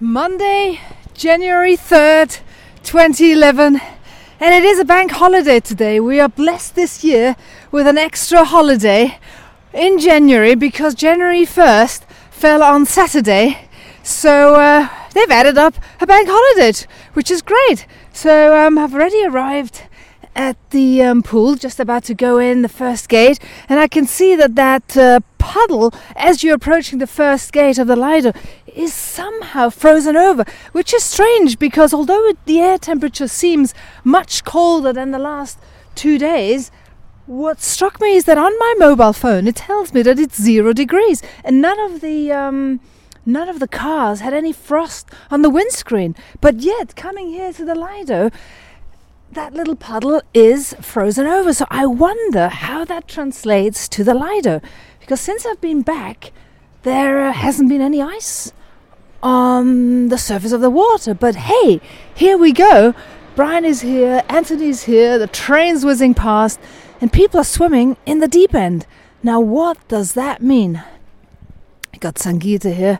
Monday, January 3rd, 2011, and it is a bank holiday today. We are blessed this year with an extra holiday in January because January 1st fell on Saturday, so they've added up a bank holiday, which is great. So I've already arrived at the pool, just about to go in the first gate, and I can see that puddle as you're approaching the first gate of the Lido is somehow frozen over, which is strange because although the air temperature seems much colder than the last 2 days, what struck me is that on my mobile phone it tells me that it's 0 degrees, and none of the cars had any frost on the windscreen. But yet, coming here to the Lido, that little puddle is frozen over. So I wonder how that translates to the Lido, because since I've been back, there hasn't been any ice on the surface of the water. But hey, here we go. Brian is here, Anthony's here, the train's whizzing past, and people are swimming in the deep end. Now what does that mean? I got Sangeeta here.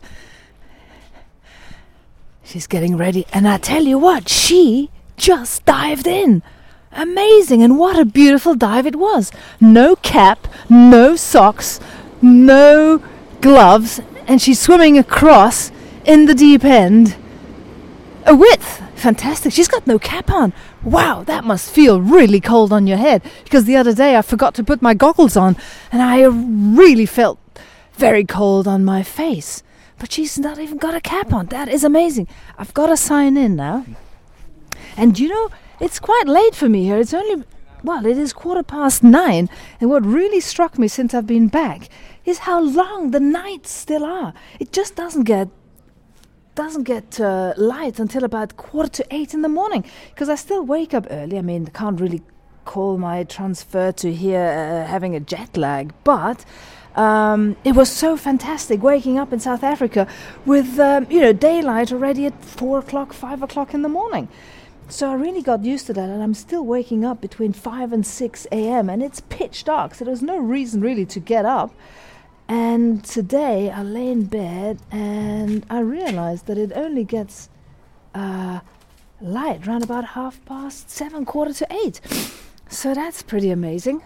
She's getting ready, and I tell you what, she just dived in. Amazing, and what a beautiful dive it was. No cap, no socks, no gloves, and she's swimming across in the deep end. A width, fantastic. She's got no cap on. Wow, that must feel really cold on your head, because the other day I forgot to put my goggles on and I really felt very cold on my face. But she's not even got a cap on. That is amazing. I've got to sign in now. And you know, it's quite late for me here. It's only, it is 9:15. And what really struck me since I've been back is how long the nights still are. It just doesn't get light until about 7:45 in the morning, because I still wake up early. I mean, I can't really call my transfer to here having a jet lag, but it was so fantastic waking up in South Africa with daylight already at 4 o'clock, 5 o'clock in the morning. So I really got used to that, and I'm still waking up between 5 and 6 a.m. and it's pitch dark, so there's no reason really to get up. And today I lay in bed and I realized that it only gets light around about 7:30, 7:45. So that's pretty amazing.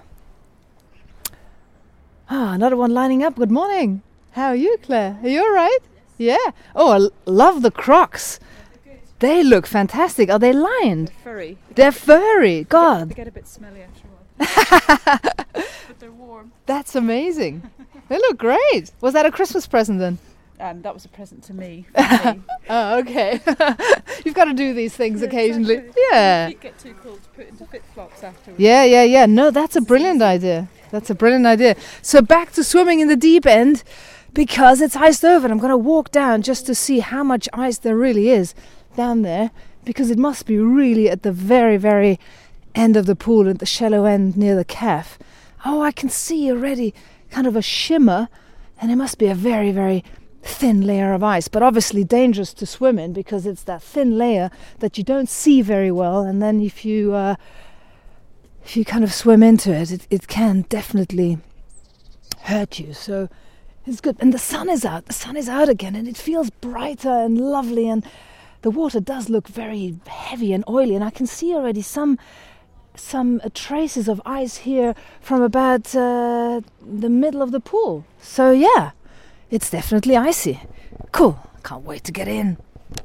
Another one lining up. Good morning. How are you, Claire? Are you all right? Yeah. Oh, I love the Crocs. They look fantastic. Are they lined? Furry. They're furry. God. They get a bit smelly after a while. But they're warm. That's amazing. They look great. Was that a Christmas present then? That was a present to me. Oh, okay. You've got to do these things occasionally. Exactly. Yeah. Your feet get too cold to put into flip-flops afterwards. Yeah. No, that's a brilliant idea. So back to swimming in the deep end, because it's iced over. And I'm going to walk down just to see how much ice there really is down there, because it must be really at the very, very end of the pool, at the shallow end near the calf. Oh, I can see already kind of a shimmer, and it must be a very, very thin layer of ice, but obviously dangerous to swim in because it's that thin layer that you don't see very well, and then if you kind of swim into it, it can definitely hurt you. So it's good. And the sun is out again, and it feels brighter and lovely, and the water does look very heavy and oily, and I can see already some traces of ice here from about the middle of the pool. So yeah, it's definitely icy. Cool. Can't wait to get in.